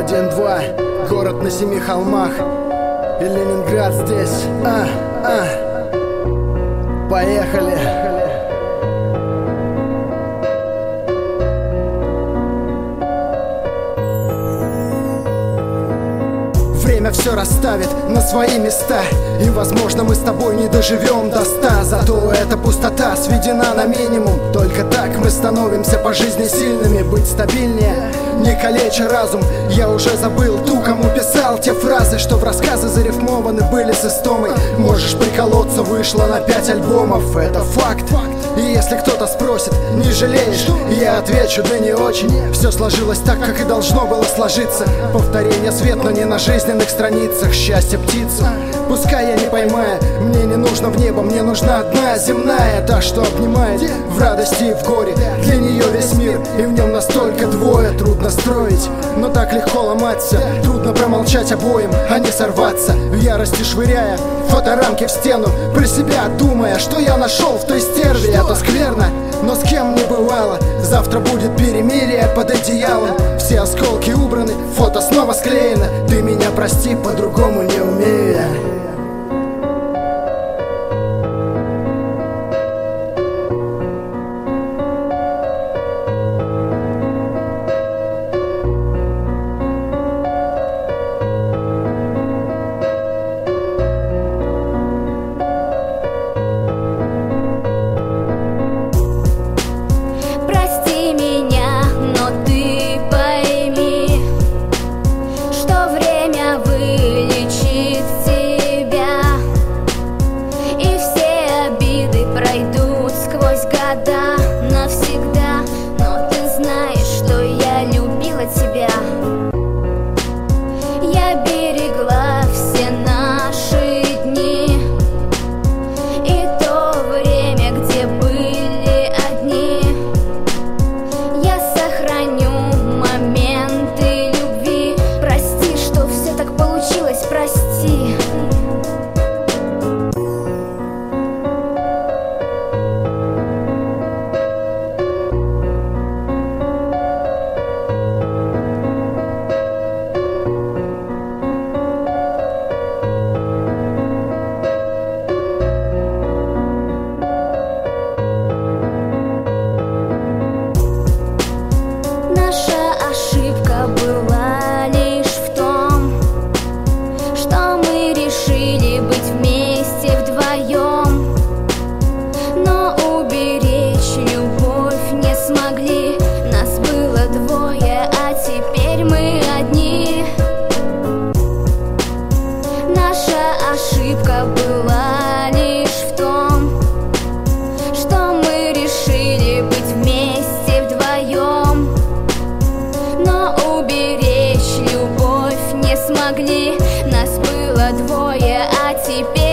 1-2, город на 7 холмах, и Ленинград здесь. Поехали. Время все расставит на свои места, и, возможно, мы с тобой не доживем до 100. Зато эта пустота сведена на минимум. Только так мы становимся по жизни сильными. Быть стабильнее, не калеча разум. Я уже забыл ту, кому писал те фразы, что в рассказы зарифмованы были с истомой. Можешь приколоться, вышло на 5 альбомов. Это факт. И если кто-то спросит, не жалеешь, я отвечу, да не очень. Все сложилось так, как и должно было сложиться. Повторение свет, но не на жизненных страницах. Счастье птица, пускай я не поймаю. Мне не нужно в небо, мне нужна одна земная. Та, что обнимает в радости и в горе. Для нее весь мир, и в нем настолько двое. Трудно строить, но так легко ломаться. Трудно промолчать обоим, а не сорваться. В ярости швыряя фоторамки в стену, про себя думая, что я нашел в той стерве. Это скверно, но с кем не бывало. Завтра будет перемирие под одеялом. Все осколки убраны, фото снова склеено. Ты меня прости, по-другому не умею я. Навсегда, но ты знаешь, что я любила тебя. Я берегла все наши дни и то время, где были одни. Я сохраню моменты любви. Прости, что все так получилось, прости. Наша ошибка была лишь в том, что мы решили быть вместе вдвоем, но уберечь любовь не смогли. Нас было двое, а теперь мы одни. Наша ошибка была лишь в том, что мы решили быть вместе вдвоем, но уберечь любовь не смогли. Нас было двое, а теперь